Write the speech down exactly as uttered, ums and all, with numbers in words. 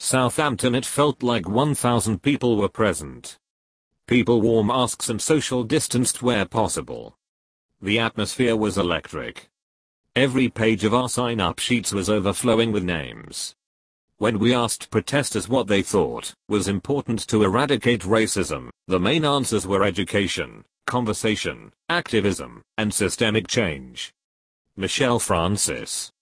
Southampton, it felt like one thousand people were present. People wore masks and social distanced where possible. The atmosphere was electric. Every page of our sign-up sheets was overflowing with names. When we asked protesters what they thought was important to eradicate racism, the main answers were education, conversation, activism, and systemic change. Michelle Francis,